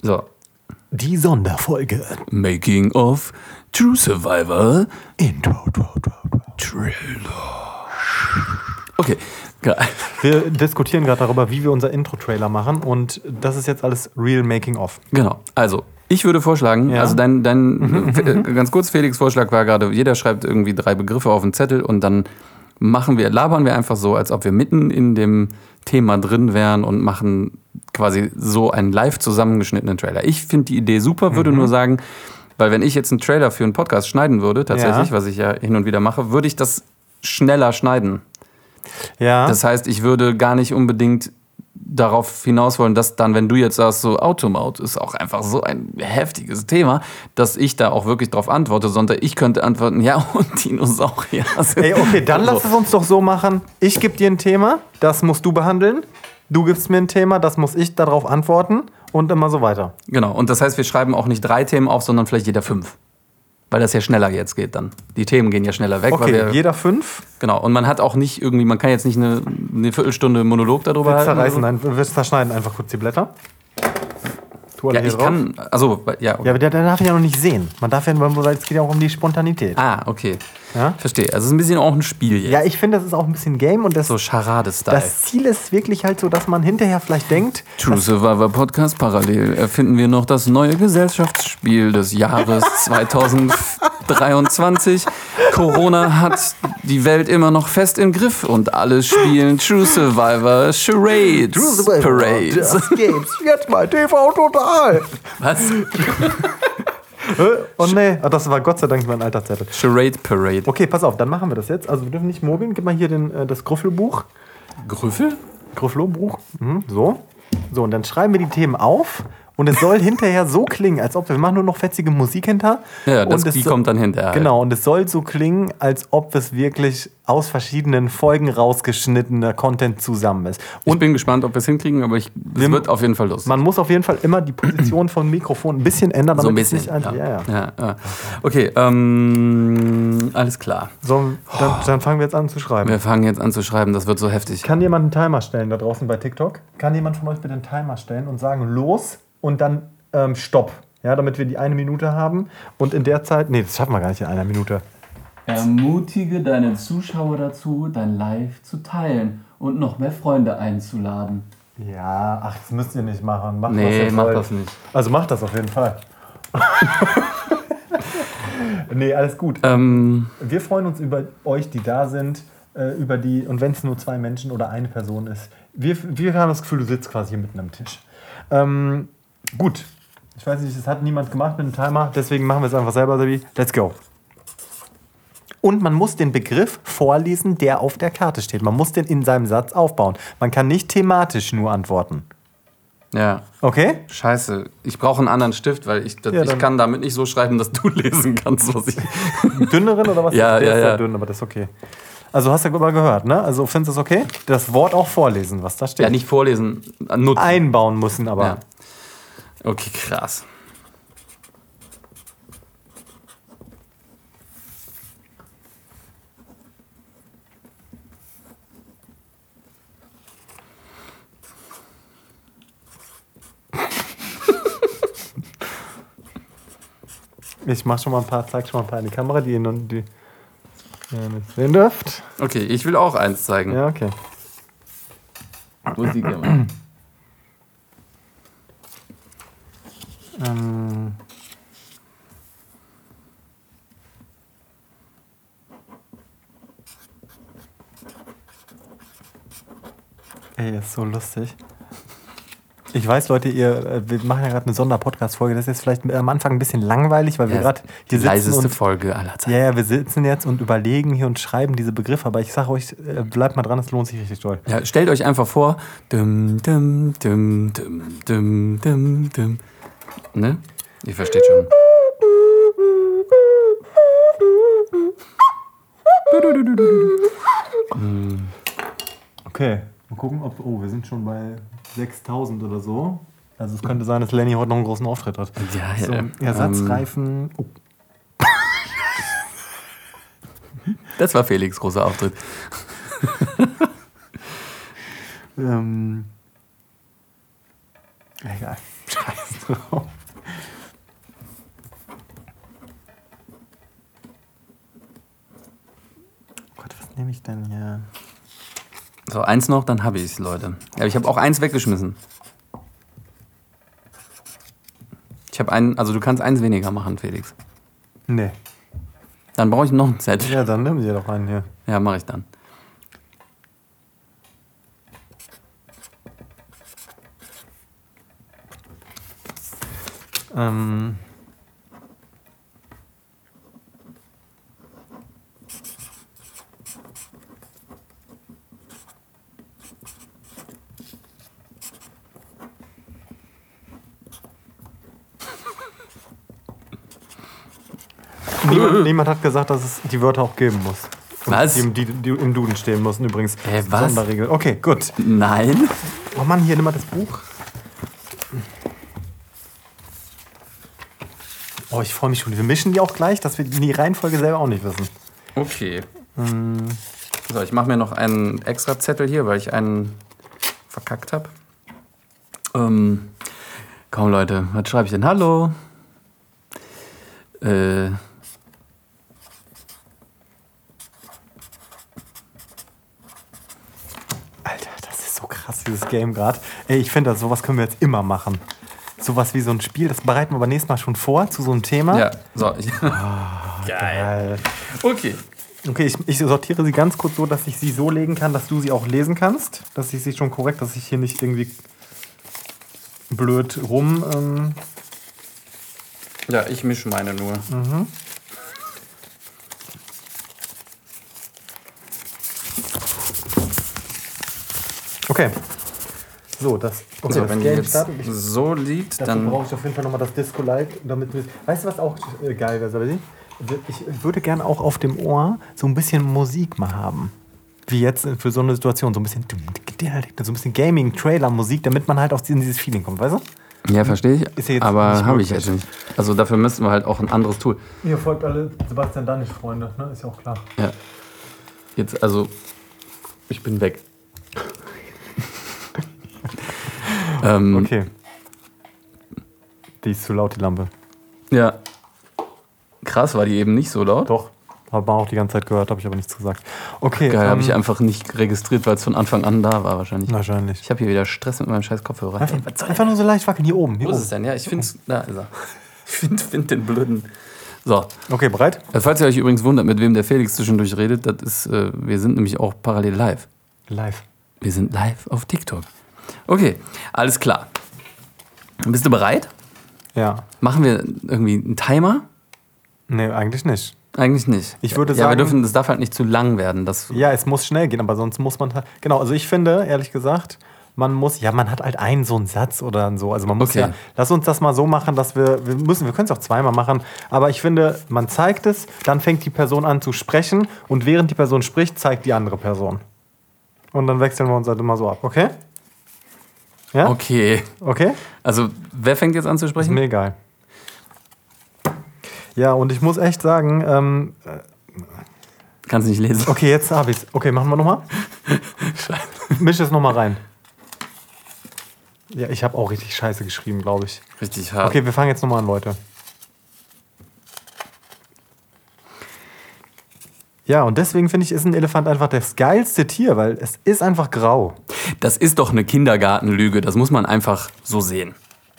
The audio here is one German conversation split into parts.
So. Die Sonderfolge. Making of True Survivor Intro. Trailer. Okay, geil. Wir diskutieren gerade darüber, wie wir unser Intro-Trailer machen und das ist jetzt alles Real Making of. Genau, also ich würde vorschlagen, also dein ganz kurz, Felix' Vorschlag war gerade, jeder schreibt irgendwie 3 Begriffe auf einen Zettel und dann labern wir einfach so, als ob wir mitten in dem Thema drin wären und machen quasi so einen live zusammengeschnittenen Trailer. Ich finde die Idee super, würde nur sagen, weil wenn ich jetzt einen Trailer für einen Podcast schneiden würde, tatsächlich, was ich ja hin und wieder mache, würde ich das schneller schneiden. Ja. Das heißt, ich würde gar nicht unbedingt darauf hinaus wollen, dass dann, wenn du jetzt sagst, so Automode ist auch einfach so ein heftiges Thema, dass ich da auch wirklich drauf antworte, sondern ich könnte antworten, ja, und Dinosaurier. Ey, okay, dann lass es uns doch so machen, ich gebe dir ein Thema, das musst du behandeln, du gibst mir ein Thema, das muss ich darauf antworten und immer so weiter. Genau, und das heißt, wir schreiben auch nicht 3 Themen auf, sondern vielleicht jeder 5. Weil das ja schneller jetzt geht dann. Die Themen gehen ja schneller weg. Okay, jeder 5? Genau, und man hat auch nicht irgendwie, man kann jetzt nicht eine Viertelstunde Monolog darüber halten. Wir zerschneiden einfach kurz die Blätter. Ja, ich kann, also, ja. Okay. Ja, aber der darf ich ja noch nicht sehen. Man darf ja, weil es geht ja auch um die Spontanität. Ah, okay. Ja? Verstehe. Also es ist ein bisschen auch ein Spiel jetzt. Ja, ich finde, das ist auch ein bisschen Game und das so Charade-Style. Das Ziel ist wirklich halt so, dass man hinterher vielleicht denkt... True Survivor Podcast parallel erfinden wir noch das neue Gesellschaftsspiel des Jahres 2023. Corona hat die Welt immer noch fest im Griff und alle spielen True Survivor Charades. True Survivor Parades. Just Games. Jetzt mal TV Total. Was? Oh nee, das war Gott sei Dank mein alter Zettel. Charade Parade. Okay, pass auf, dann machen wir das jetzt. Also wir dürfen nicht mogeln. Gib mal hier das Grüffelbuch. Grüffel? Grüffelbuch. So. So, und dann schreiben wir die Themen auf. Und es soll hinterher so klingen, als ob wir machen nur noch fetzige Musik hinter. Ja, die kommt dann hinterher. Genau, und es soll so klingen, als ob es wirklich aus verschiedenen Folgen rausgeschnittener Content zusammen ist. Und ich bin gespannt, ob wir es hinkriegen, aber es wird auf jeden Fall lustig. Man muss auf jeden Fall immer die Position vom Mikrofon ein bisschen ändern. So ein bisschen, nicht ja. Okay, alles klar. So, dann fangen wir jetzt an zu schreiben. Wir fangen jetzt an zu schreiben, das wird so heftig. Kann jemand einen Timer stellen da draußen bei TikTok? Kann jemand von euch bitte einen Timer stellen und sagen, los und dann Stopp, ja, damit wir die 1 Minute haben und in der Zeit, das schaffen wir gar nicht in 1 Minute. Ermutige deine Zuschauer dazu, dein Live zu teilen und noch mehr Freunde einzuladen. Ja, das müsst ihr nicht machen. Macht das nicht. Also macht das auf jeden Fall. Nee, alles gut. Wir freuen uns über euch, die da sind, und wenn es nur 2 Menschen oder eine Person ist. Wir haben das Gefühl, du sitzt quasi hier mitten am Tisch. Gut. Ich weiß nicht, das hat niemand gemacht mit dem Timer, deswegen machen wir es einfach selber, Sebi. Let's go. Und man muss den Begriff vorlesen, der auf der Karte steht. Man muss den in seinem Satz aufbauen. Man kann nicht thematisch nur antworten. Ja. Okay? Scheiße. Ich brauche einen anderen Stift, weil ich kann damit nicht so schreiben, dass du lesen kannst, was ich... Dünneren oder was? Ja, der ist ja. dünn, aber das ist okay. Also hast du ja mal gehört, ne? Also findest du es okay? Das Wort auch vorlesen, was da steht. Ja, nicht vorlesen, nutzen. Einbauen müssen, aber... Ja. Okay, krass. Ich mach zeig schon mal ein paar in die Kamera, die nicht sehen dürft. Okay, ich will auch eins zeigen. Ja, okay. Wo ist die Kamera? Ey, ist so lustig. Ich weiß, Leute, wir machen ja gerade eine Sonderpodcast-Folge. Das ist jetzt vielleicht am Anfang ein bisschen langweilig, weil wir gerade hier sitzen. Die leiseste Folge aller Zeiten. Ja, wir sitzen jetzt und überlegen hier und schreiben diese Begriffe. Aber ich sage euch, bleibt mal dran, es lohnt sich richtig doll. Ja, stellt euch einfach vor, dum, dum, dum, dum, dum, dum, dum. Ne? Ihr versteht schon. Okay, mal gucken, wir sind schon bei 6.000 oder so. Also es könnte sein, dass Lenny heute noch einen großen Auftritt hat. Ja, so, Ersatzreifen. Das war Felix' großer Auftritt. Egal. Scheiße. drauf. Gott, was nehme ich denn hier? So, eins noch, dann habe ich es, Leute. Ja, ich habe auch eins weggeschmissen. Ich habe einen, also du kannst eins weniger machen, Felix. Nee. Dann brauche ich noch ein Set. Ja, dann nimm dir doch einen hier. Ja, mache ich dann. Niemand hat gesagt, dass es die Wörter auch geben muss. Und Was? Die im Duden stehen müssen übrigens. Was? Sonderregel. Okay, gut. Nein. Oh Mann, hier, nimm mal das Buch. Oh, ich freue mich schon. Wir mischen die auch gleich, dass wir die Reihenfolge selber auch nicht wissen. Okay. So, ich mache mir noch einen extra Zettel hier, weil ich einen verkackt habe. Komm, Leute, was schreibe ich denn? Hallo? Alter, das ist so krass, dieses Game gerade. Ey, ich finde, sowas können wir jetzt immer machen. Sowas wie so ein Spiel, das bereiten wir aber nächstes Mal schon vor zu so einem Thema. Ja, so. Geil. Okay. Okay, ich sortiere sie ganz kurz so, dass ich sie so legen kann, dass du sie auch lesen kannst. Dass ich sie schon korrekt, dass ich hier nicht irgendwie blöd rum... Ja, ich mische meine nur. Okay. So, das Wenn die Game jetzt starten. so liegt, Dazu dann... brauche ich auf jeden Fall nochmal das Disco-Light, damit wir... Weißt du, was auch geil wäre, Sabine? Ich würde gerne auch auf dem Ohr so ein bisschen Musik mal haben. Wie jetzt für so eine Situation. So ein bisschen Gaming-Trailer-Musik, damit man halt auch in dieses Feeling kommt, weißt du? Ja, verstehe ich, Ist ja jetzt aber nicht habe ich möglich. jetzt nicht. Also dafür müssten wir halt auch ein anderes Tool. Ihr folgt alle Sebastian Danisch, Freunde, ne? Ist ja auch klar. Ja. Jetzt, also, ich bin weg. Okay. Die ist zu laut, die Lampe. Ja. Krass, war die eben nicht so laut? Doch, hat man auch die ganze Zeit gehört, habe ich aber nichts gesagt. Okay, Geil, habe ich einfach nicht registriert, weil es von Anfang an da war wahrscheinlich. wahrscheinlich. Ich habe hier wieder Stress mit meinem scheiß Kopfhörer. Einfach nur so leicht wackeln, hier oben. Hier Wo ist oben. es denn? Ja, ich finde es. Da ist er. Ich find den blöden. So. Okay, bereit? Falls ihr euch übrigens wundert, mit wem der Felix zwischendurch redet, das ist, wir sind nämlich auch parallel live. Live. Wir sind live auf TikTok. Okay, alles klar. Bist du bereit? Ja. Machen wir irgendwie einen Timer? Nee, eigentlich nicht. Eigentlich nicht. Ich würde Ja, sagen... das darf halt nicht zu lang werden. Ja, es muss schnell gehen, aber sonst muss man halt... Genau, also ich finde, ehrlich gesagt, man hat halt einen so einen Satz oder so. Also man muss Okay. lass uns das mal so machen, dass wir können es auch zweimal machen, aber ich finde, man zeigt es, dann fängt die Person an zu sprechen und während die Person spricht, zeigt die andere Person. Und dann wechseln wir uns halt immer so ab, okay? Ja? Okay. Okay? Also, wer fängt jetzt an zu Ist sprechen? mir egal. Ja, und ich muss echt sagen, Kannst nicht lesen. okay, jetzt habe ich's. Okay, machen wir nochmal. Misch es nochmal rein. Ja, ich habe auch richtig scheiße geschrieben, glaube ich. Richtig hart. Okay, wir fangen jetzt nochmal an, Leute. Ja, und deswegen finde ich, ist ein Elefant einfach das geilste Tier, weil es ist einfach grau. Das ist doch eine Kindergartenlüge. Das muss man einfach so sehen.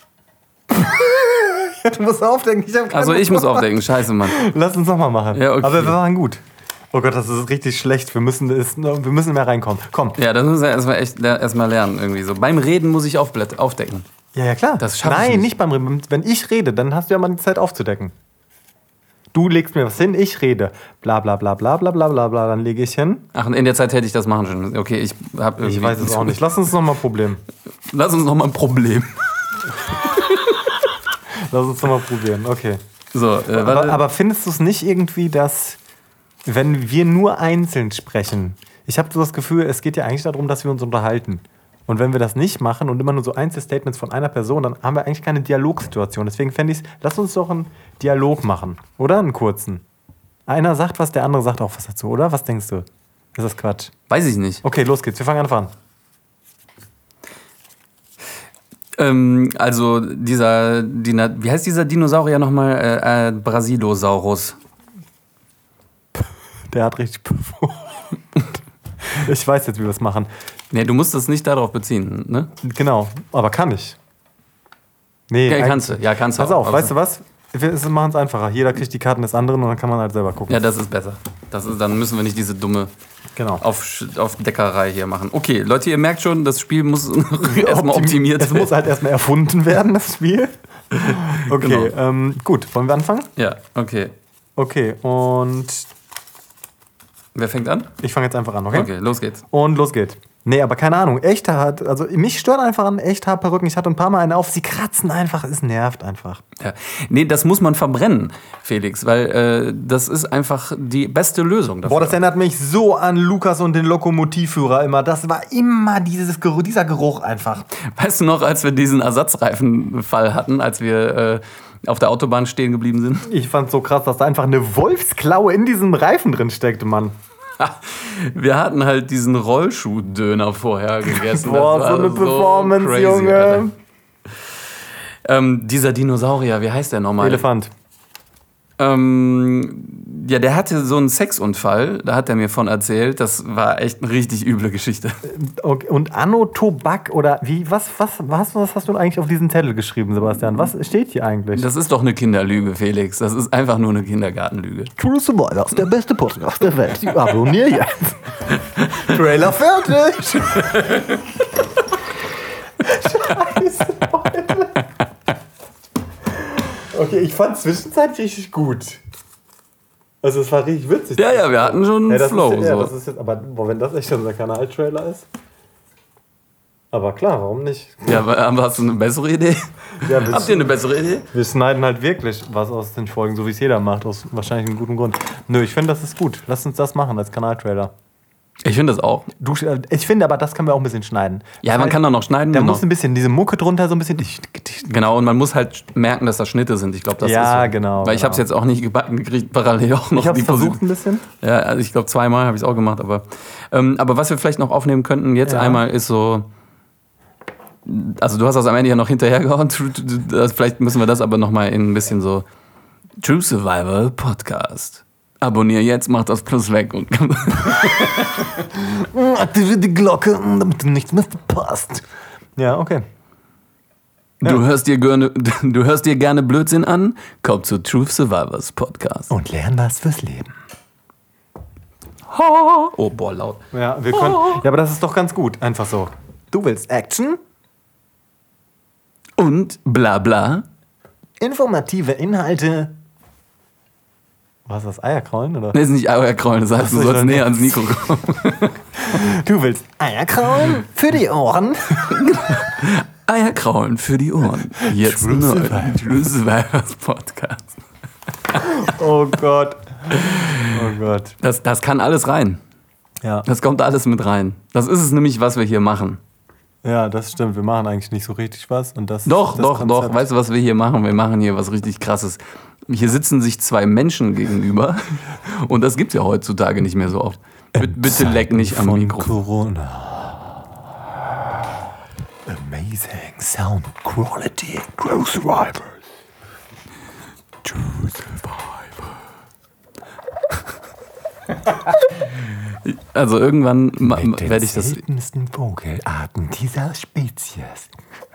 Du musst aufdenken, ich habe keine Also, ich muss aufdenken. Scheiße, Mann. Lass uns nochmal machen. Ja, okay. Aber wir waren gut. Oh Gott, das ist richtig schlecht. Wir müssen mehr reinkommen. Komm. Ja, das muss er erstmal lernen irgendwie so. Beim Reden muss ich aufdecken. Ja, klar. Das schaff ich Nein, nicht. nicht beim Reden. Wenn ich rede, dann hast du ja mal die Zeit aufzudecken. Du legst mir was hin, ich rede. Bla bla bla bla bla bla bla bla. Dann lege ich hin. Ach, und in der Zeit hätte ich das machen können. Okay, ich habe irgendwie... Ich weiß es auch nicht. Lass uns nochmal probieren. Lass uns nochmal ein Problem. Lass uns nochmal probieren. Okay. So, warte. Aber findest du es nicht irgendwie, dass, wenn wir nur einzeln sprechen, ich habe so das Gefühl, es geht ja eigentlich darum, dass wir uns unterhalten. Und wenn wir das nicht machen und immer nur so Einzelstatements von einer Person, dann haben wir eigentlich keine Dialogsituation. Deswegen fände ich es, lass uns doch einen Dialog machen. Oder einen kurzen. Einer sagt was, der andere sagt auch was dazu, oder? Was denkst du? Ist das Quatsch? Weiß ich nicht. Okay, los geht's. Wir fangen an. Also wie heißt dieser Dinosaurier nochmal? Brasilosaurus. Der hat richtig Ich weiß jetzt, wie wir es machen. Nee, du musst das nicht darauf beziehen, ne? Genau, aber kann ich. Nee, ja, kannst du. Pass auf, weißt du was? Wir machen es einfacher. Jeder kriegt die Karten des anderen und dann kann man halt selber gucken. Ja, das ist besser. Dann müssen wir nicht diese dumme auf Deckerei hier machen. Okay, Leute, ihr merkt schon, das Spiel muss erstmal optimiert werden. Es muss halt erstmal erfunden werden, das Spiel. Okay, genau. Gut. Wollen wir anfangen? Ja, okay. Okay, und... Wer fängt an? Ich fange jetzt einfach an, okay? Okay, los geht's. Und los geht's. Nee, aber keine Ahnung. Also mich stört einfach an Echthaarperücken. Ich hatte ein paar Mal eine auf. Sie kratzen einfach. Es nervt einfach. Ja. Nee, das muss man verbrennen, Felix, weil das ist einfach die beste Lösung dafür. Boah, das erinnert mich so an Lukas und den Lokomotivführer immer. Das war immer dieser Geruch einfach. Weißt du noch, als wir diesen Ersatzreifenfall hatten, als wir auf der Autobahn stehen geblieben sind? Ich fand's so krass, dass da einfach eine Wolfsklaue in diesem Reifen drin steckte, Mann. Wir hatten halt diesen Rollschuh-Döner vorher gegessen. Boah, so eine Performance, crazy, Junge. Dieser Dinosaurier, wie heißt der nochmal? Elefant. Ja, der hatte so einen Sexunfall, da hat er mir von erzählt. Das war echt eine richtig üble Geschichte. Okay. Und Anno Tobak oder wie, was hast du eigentlich auf diesen Zettel geschrieben, Sebastian? Was steht hier eigentlich? Das ist doch eine Kinderlüge, Felix. Das ist einfach nur eine Kindergartenlüge. True Survivors, der beste Podcast der Welt. Abonnier jetzt. Trailer fertig. Scheiße, Leute. Okay, ich fand zwischenzeitlich richtig gut. Also es war richtig witzig. Ja, wir hatten schon einen Flow. Das ist jetzt, aber wenn das echt unser Kanal-Trailer ist. Aber klar, warum nicht? Ja, aber hast du eine bessere Idee? Ja, habt ihr eine bessere Idee? Wir schneiden halt wirklich was aus den Folgen, so wie es jeder macht, aus wahrscheinlich einem guten Grund. Nö, ich finde, das ist gut. Lass uns das machen als Kanal-Trailer. Ich finde das auch. Ich finde aber, das können wir auch ein bisschen schneiden. Ja, man kann da noch schneiden. Da muss ein bisschen diese Mucke drunter, so ein bisschen. Genau, und man muss halt merken, dass das Schnitte sind. Ich glaube, das ist so. Genau. Weil ich habe es jetzt auch nicht gebacken gekriegt, parallel auch noch. Ich habe es versucht ein bisschen. Ja, also ich glaube, 2-mal habe ich es auch gemacht. Aber was wir vielleicht noch aufnehmen könnten jetzt einmal ist so... Also du hast das am Ende ja noch hinterhergehauen. Vielleicht müssen wir das aber noch mal in ein bisschen so... True Survival Podcast. Abonnier jetzt, mach das Plus weg. Und aktiviere die Glocke, damit du nichts mehr verpasst. Ja, okay. Ja. Du hörst dir gerne Blödsinn an? Komm zu Truth Survivors Podcast. Und lern was fürs Leben. Oh, boah, laut. Ja, wir können. Ja, aber das ist doch ganz gut. Einfach so. Du willst Action? Und bla bla. Informative Inhalte. Was ist das? Eierkraulen, oder? Nee, ist nicht Eierkraulen, das heißt, du sollst näher ans Mikro kommen. Du willst Eierkraulen für die Ohren? Eierkraulen für die Ohren. Jetzt neu. True Survivors Podcast. Oh Gott. Oh Gott. Das kann alles rein. Ja. Das kommt alles mit rein. Das ist es nämlich, was wir hier machen. Ja, das stimmt. Wir machen eigentlich nicht so richtig was. Und das Doch. Weißt du, was wir hier machen? Wir machen hier was richtig Krasses. Hier sitzen sich 2 Menschen gegenüber. Und das gibt es ja heutzutage nicht mehr so oft. Bitte leck nicht am Mikro. Corona. Amazing sound quality. True Survivors. True Survivor. Also irgendwann werde ich das... Mit den seltensten Vogelarten dieser Spezies.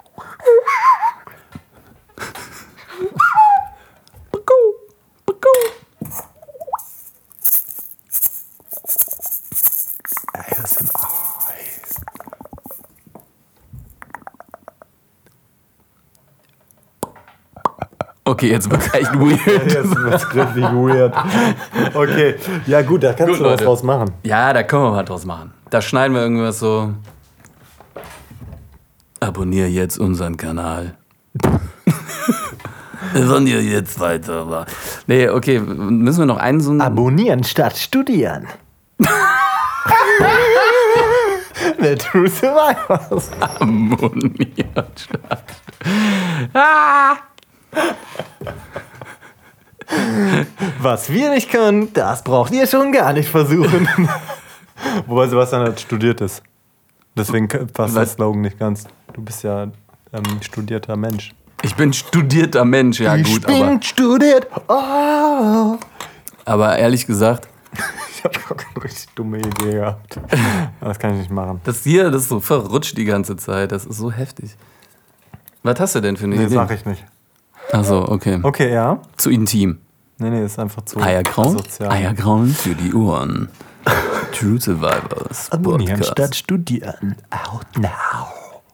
Okay, jetzt wird es echt weird. Jetzt wird es richtig weird. Okay, ja gut, da kannst du was draus machen. Ja, da können wir was draus machen. Da schneiden wir irgendwas so... Abonnier jetzt unseren Kanal. Abonnier jetzt weiter. Nee, okay, müssen wir noch einen so... Abonnieren statt studieren. The True Survivors. Abonnieren statt... Was wir nicht können, das braucht ihr schon gar nicht versuchen. Wobei Sebastian halt studiert ist. Deswegen passt der Slogan nicht ganz. Du bist ja studierter Mensch. Ich bin studierter Mensch, ja gut. Ich bin studiert. Oh. Aber ehrlich gesagt... Ich habe eine richtig dumme Idee gehabt. Das kann ich nicht machen. Das ist so verrutscht die ganze Zeit. Das ist so heftig. Was hast du denn für eine Idee? Nee, sag ich nicht. Ach so, okay. Okay, ja. Zu intim. Nee, ist einfach zu Eiergrauen? sozial. Eiergrauen für die Ohren. True Survivors Abonnieren Podcast. statt studieren. Out now.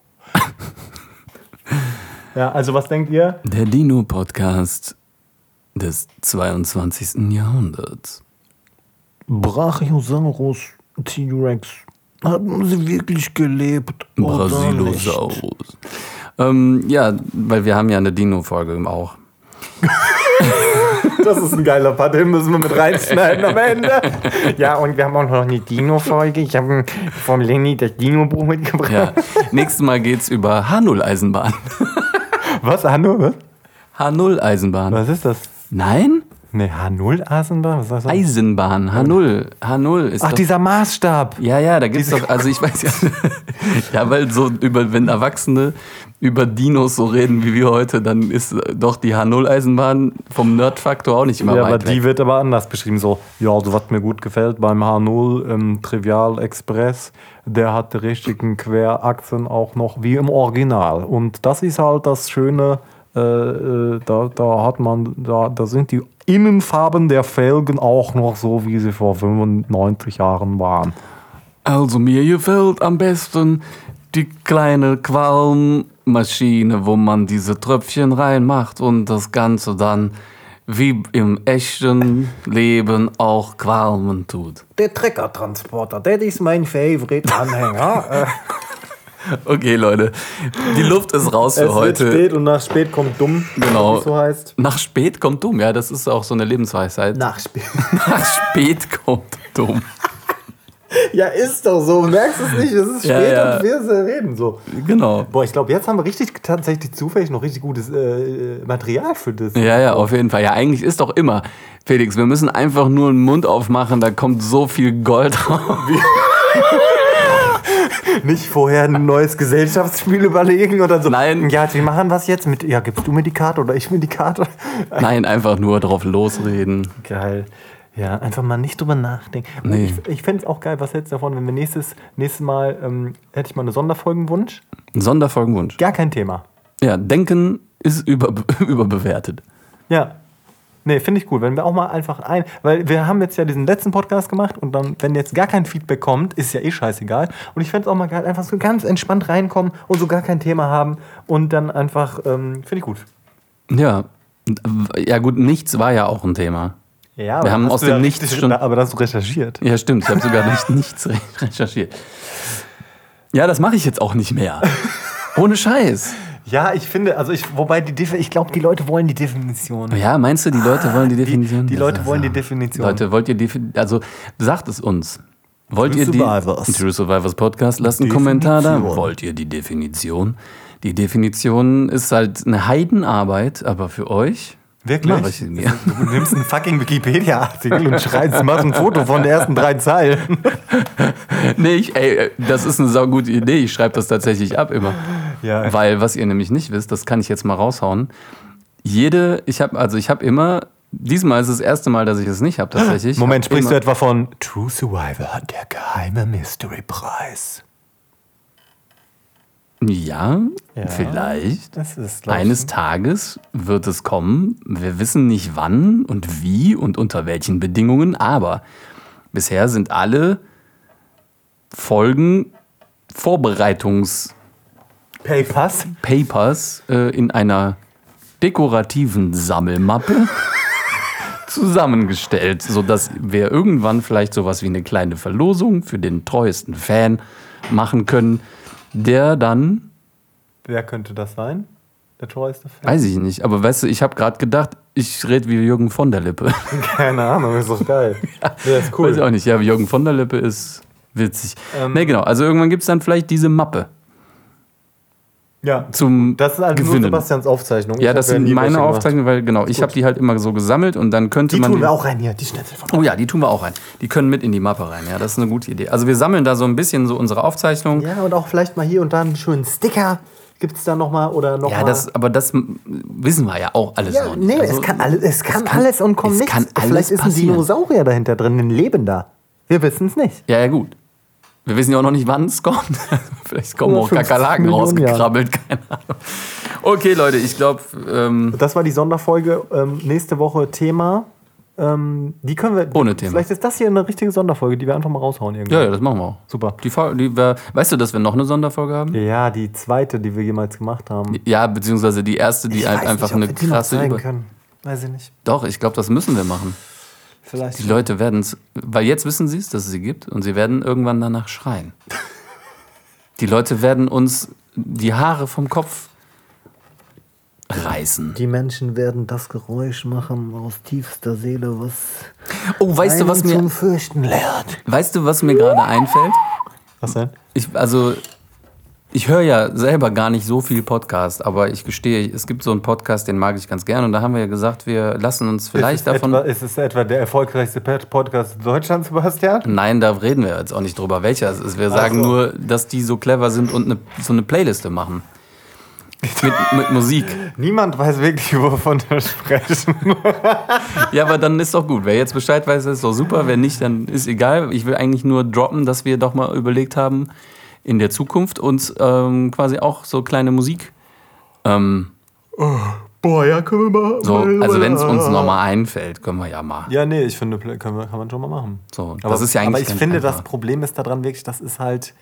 Ja, also was denkt ihr? Der Dino-Podcast des 22. Jahrhunderts. Brachiosaurus, T-Rex. Haben sie wirklich gelebt? Brasilosaurus. Ja, weil wir haben ja eine Dino-Folge auch. Das ist ein geiler Part, den müssen wir mit reinschneiden am Ende. Ja, und wir haben auch noch eine Dino-Folge. Ich habe vom Lenny das Dino-Buch mitgebracht. Ja. Nächstes Mal geht's über H0-Eisenbahn. Was? H0? H0-Eisenbahn. Was ist das? Nein? Ne, H0-Eisenbahn? Was ist das? Eisenbahn, H0 ist Ach, doch... dieser Maßstab. Ja, da gibt's doch, also ich weiß ja, ja, weil so wenn Erwachsene über Dinos so reden wie wir heute, dann ist doch die H0-Eisenbahn vom Nerdfaktor auch nicht immer Ja, weit aber weg. die wird aber anders beschrieben. So, ja, also was mir gut gefällt beim H0 Trivial Express, der hat die richtigen Querachsen auch noch wie im Original. Und das ist halt das Schöne, da sind die Innenfarben der Felgen auch noch so, wie sie vor 95 Jahren waren. Also mir gefällt am besten die kleine Qualmmaschine, wo man diese Tröpfchen reinmacht und das Ganze dann wie im echten Leben auch qualmen tut. Der Treckertransporter, das ist mein Favorite-Anhänger. Okay, Leute, die Luft ist raus für heute. Es wird spät und nach spät kommt dumm, Genau. wie es so heißt. Nach spät kommt dumm, ja, das ist auch so eine Lebensweisheit. Nach spät. Nach spät kommt dumm. Ja, ist doch so. Merkst du es nicht? Es ist Ja, spät ja. und wir reden so. Genau. Boah, ich glaube, jetzt haben wir tatsächlich zufällig noch richtig gutes Material für das. Ja, auf jeden Fall. Ja, eigentlich ist doch immer, Felix, wir müssen einfach nur den Mund aufmachen, da kommt so viel Gold raus. Nicht vorher ein neues Gesellschaftsspiel überlegen oder so. Nein. Ja, wir machen was jetzt mit. Ja, gibst du mir die Karte oder ich mir die Karte? Nein, einfach nur drauf losreden. Geil. Ja, einfach mal nicht drüber nachdenken. Nee. Ich fände es auch geil, was hältst du davon, wenn wir nächstes Mal, hätte ich mal eine Sonderfolgenwunsch. Ein Sonderfolgenwunsch. Gar kein Thema. Ja, Denken ist überbewertet. Ja. Nee, finde ich cool, wenn wir auch mal einfach weil wir haben jetzt ja diesen letzten Podcast gemacht und dann, wenn jetzt gar kein Feedback kommt, ist ja eh scheißegal. Und ich fände es auch mal geil, einfach so ganz entspannt reinkommen und so gar kein Thema haben und dann einfach, finde ich gut. Ja. Ja gut, nichts war ja auch ein Thema. Ja, Wir haben aus dem Nichts schon... Aber das hast du recherchiert. Ja, stimmt, ich habe sogar nichts recherchiert. Ja, das mache ich jetzt auch nicht mehr. Ohne Scheiß. Ja, ich finde, ich glaube, die Leute wollen die Definition. Ja, meinst du, die Leute wollen die Definition? Die Leute wollen die Definition. Leute, wollt ihr also sagt es uns. Wollt ihr die True Survivors Podcast? Lasst einen Kommentar da. Wollt ihr die Definition? Die Definition ist halt eine Heidenarbeit, aber für euch Wirklich? mache ich sie mir. Du nimmst einen fucking Wikipedia-Artikel und machst ein Foto von den ersten 3 Zeilen. Nee, das ist eine saugute Idee. Ich schreibe das tatsächlich ab immer. Ja. Weil, was ihr nämlich nicht wisst, das kann ich jetzt mal raushauen. Ich habe immer, diesmal ist es das erste Mal, dass ich es nicht habe tatsächlich. Moment, sprichst du etwa von True Survivor, der geheime Mystery-Preis? Ja, vielleicht. Das ist Eines Tages wird es kommen. Wir wissen nicht wann und wie und unter welchen Bedingungen, aber bisher sind alle Folgen Papers in einer dekorativen Sammelmappe zusammengestellt, sodass wir irgendwann vielleicht sowas wie eine kleine Verlosung für den treuesten Fan machen können, der dann... Wer könnte das sein? Der treueste Fan? Weiß ich nicht, aber weißt du, ich habe gerade gedacht, ich rede wie Jürgen von der Lippe. Keine Ahnung, ist doch geil. Ja, ist cool. Weiß ich auch nicht, ja, Jürgen von der Lippe ist witzig. Ne, genau, also irgendwann gibt es dann vielleicht diese Mappe. Ja, zum das ist also Gewinnen. nur Sebastians Aufzeichnung. Ja, das sind meine Aufzeichnungen, weil genau, ich habe die halt immer so gesammelt und dann könnte man... Die tun wir auch rein hier, die Schnitzel von... Oh ja, die tun wir auch rein. Die können mit in die Mappe rein, ja, das ist eine gute Idee. Also wir sammeln da so ein bisschen so unsere Aufzeichnungen. Ja, und auch vielleicht mal hier und da einen schönen Sticker Gibt es da nochmal oder nochmal? Ja, aber das wissen wir ja auch alles noch nicht. Nee, also, es kann alles und kommt nichts. Vielleicht ist ein Dinosaurier dahinter drin, ein Lebender. Wir wissen es nicht. Ja, gut. Wir wissen ja auch noch nicht, wann es kommt. Vielleicht kommen auch Kakerlaken rausgekrabbelt, keine Ahnung. Okay, Leute, ich glaube... das war die Sonderfolge. Nächste Woche Thema. Die können wir... Ohne Thema. Vielleicht ist das hier eine richtige Sonderfolge, die wir einfach mal raushauen irgendwie. Ja, das machen wir auch. Super. Weißt du, dass wir noch eine Sonderfolge haben? Ja, die zweite, die wir jemals gemacht haben. Ja, beziehungsweise die erste, die halt einfach eine krasse... Weiß ich nicht. Doch, ich glaube, das müssen wir machen. Vielleicht. Die Leute werden es... Weil jetzt wissen sie es, dass es sie gibt und sie werden irgendwann danach schreien. Die Leute werden uns die Haare vom Kopf reißen. Die Menschen werden das Geräusch machen aus tiefster Seele, was weißt du, was mir zum Fürchten lehrt. Weißt du, was mir gerade einfällt? Was denn? Ich höre ja selber gar nicht so viel Podcast, aber ich gestehe, es gibt so einen Podcast, den mag ich ganz gern und da haben wir ja gesagt, wir lassen uns vielleicht davon... Ist es etwa der erfolgreichste Podcast Deutschlands, Sebastian? Nein, da reden wir jetzt auch nicht drüber, welcher es ist. Wir sagen nur, dass die so clever sind und so eine Playliste machen. Mit Musik. Niemand weiß wirklich, wovon wir sprechen. Ja, aber dann ist doch gut. Wer jetzt Bescheid weiß, ist doch super. Wer nicht, dann ist egal. Ich will eigentlich nur droppen, dass wir doch mal überlegt haben, in der Zukunft uns quasi auch so kleine Musik... können wir mal... So, also wenn es uns nochmal einfällt, können wir ja mal. Ja, nee, ich finde, kann man schon mal machen. So, das ist ja eigentlich aber ich finde, das Problem ist daran wirklich, das ist halt...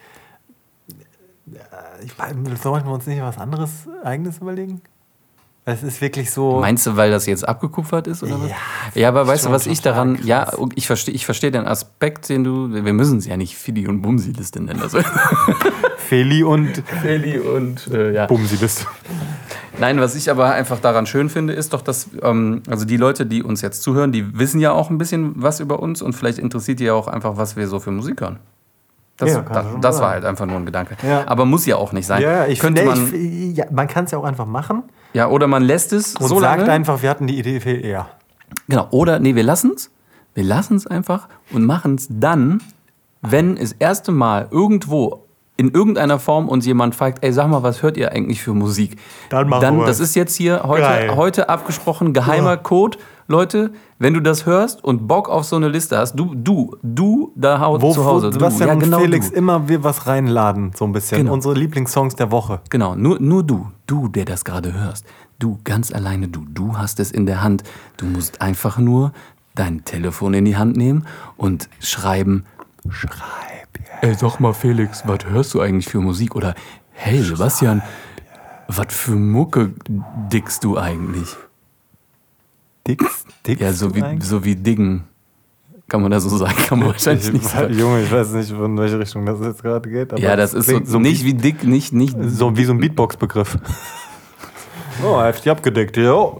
Sollten wir uns nicht was anderes, Eigenes überlegen? Es ist wirklich so... Meinst du, weil das jetzt abgekupfert ist oder was? Ja, aber weißt du, was ich daran... Krass. Ja, ich verstehe den Aspekt, den du... Wir müssen es ja nicht Fili- und Bumsi-Liste nennen. Also. Feli und ja. Bumsi-Liste. Nein, was ich aber einfach daran schön finde, ist doch, dass also die Leute, die uns jetzt zuhören, die wissen ja auch ein bisschen was über uns und vielleicht interessiert die ja auch einfach, was wir so für Musik hören. Das war halt einfach nur ein Gedanke. Ja. Aber muss ja auch nicht sein. Ja, man kann es ja auch einfach machen. Ja, oder man lässt es und so sagt einfach, wir hatten die Idee viel eher. Genau, oder nee, wir lassen es. Wir lassen es einfach und machen es dann, wenn das erste Mal irgendwo in irgendeiner Form uns jemand fragt, ey, sag mal, was hört ihr eigentlich für Musik? Dann machen wir das ist jetzt hier heute abgesprochen, geheimer Code. Leute, wenn du das hörst und Bock auf so eine Liste hast, du da zu Hause. Sebastian und Felix immer wir was reinladen, so ein bisschen. Genau. Unsere Lieblingssongs der Woche. Genau, nur du, der das gerade hörst. Du, ganz alleine du hast es in der Hand. Du musst einfach nur dein Telefon in die Hand nehmen und schreiben. Ey, sag mal Felix, was hörst du eigentlich für Musik? Oder hey Sebastian, was für Mucke dickst du eigentlich? Dickst ja, so wie Diggen. Kann man das so sagen? Kann man wahrscheinlich nicht sagen. Junge, ich weiß nicht, in welche Richtung das jetzt gerade geht. Aber ja, das ist so nicht wie dick, nicht so wie so ein Beatbox-Begriff. Oh, heftig abgedeckt, jo.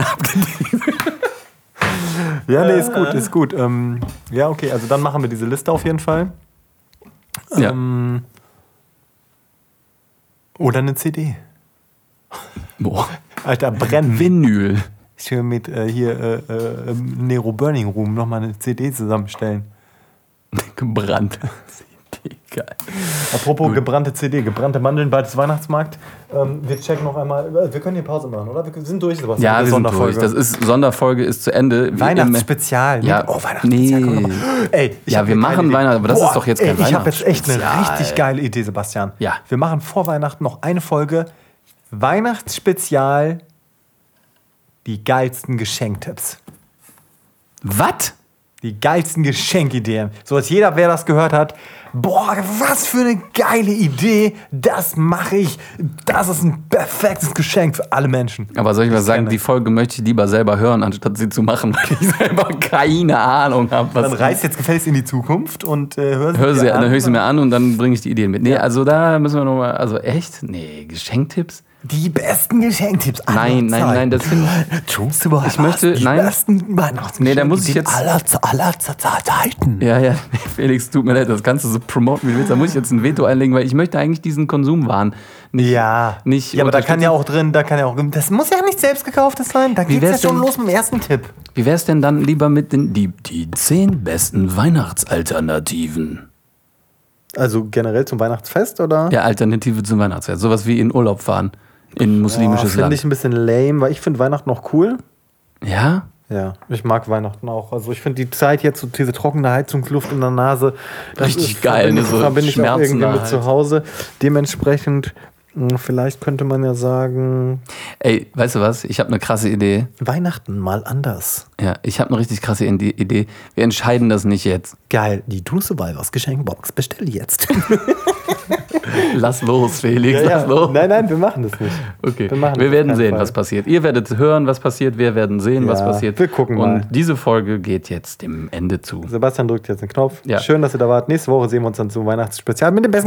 Ja, nee, ist gut. Ja, okay, also dann machen wir diese Liste auf jeden Fall. Ja. Oder eine CD. Boah. Alter, brennen. Vinyl. Ich will mit Nero Burning Room nochmal eine CD zusammenstellen. Gebrannt. Geil. Apropos gebrannte CD, gebrannte Mandeln, bald ist Weihnachtsmarkt. Wir checken noch einmal. Wir können hier Pause machen, oder? Wir sind durch, Sebastian. Ja, wir sind durch. Sonderfolge ist zu Ende. Weihnachtsspezial. Ja. Oh, Weihnachtsspezial. Nee. Ey, wir machen Weihnachten, aber das ist doch jetzt kein Weihnachtsspezial. Ich habe jetzt echt eine richtig geile Idee, Sebastian. Ja. Wir machen vor Weihnachten noch eine Folge Weihnachtsspezial. Die geilsten Geschenktipps. Was? Die geilsten Geschenkideen. So dass jeder, wer das gehört hat, boah, was für eine geile Idee, das mache ich. Das ist ein perfektes Geschenk für alle Menschen. Aber soll ich mal sagen, die Folge möchte ich lieber selber hören, anstatt sie zu machen, weil ich selber keine Ahnung habe. Dann reist jetzt gefälligst in die Zukunft und dann höre ich sie mir an und dann bringe ich die Ideen mit. Nee, also da müssen wir nochmal, also echt? Nee, Geschenktipps? Die besten Geschenktipps aller Nein, das finde ich. Ich möchte, die besten Weihnachtsgeschenke. Nee, da muss ich jetzt aller Zeiten. Ja, Felix, tut mir leid, das kannst du so promoten, wie du willst. Da muss ich jetzt ein Veto einlegen, weil ich möchte eigentlich diesen Konsumwahn nicht. Aber da kann ja auch drin, das muss ja nicht selbst gekauftes sein. Da geht's ja schon los mit dem ersten Tipp. Wie wär's denn dann lieber mit die 10 besten Weihnachtsalternativen? Also generell zum Weihnachtsfest, oder? Ja, Alternative zum Weihnachtsfest. Sowas wie in Urlaub fahren. In muslimisches Land. Finde ich ein bisschen lame, weil ich finde Weihnachten noch cool. Ja? Ja, ich mag Weihnachten auch. Also ich finde die Zeit jetzt, so diese trockene Heizungsluft in der Nase, das richtig ist, geil. Verbinde ich auch irgendwie mit halt. zu Hause. Dementsprechend, vielleicht könnte man ja sagen... Ey, weißt du was? Ich habe eine krasse Idee. Weihnachten mal anders. Ja, ich habe eine richtig krasse Idee. Wir entscheiden das nicht jetzt. Geil, die True Survivors Geschenkbox. Bestell jetzt. Lass los, Felix, lass los. Nein, wir machen das nicht. Okay, wir werden sehen, was passiert. Ihr werdet hören, was passiert. Wir werden sehen, was passiert. Wir gucken mal. Und diese Folge geht jetzt dem Ende zu. Sebastian drückt jetzt den Knopf. Ja. Schön, dass ihr da wart. Nächste Woche sehen wir uns dann zum Weihnachtsspezial mit dem besten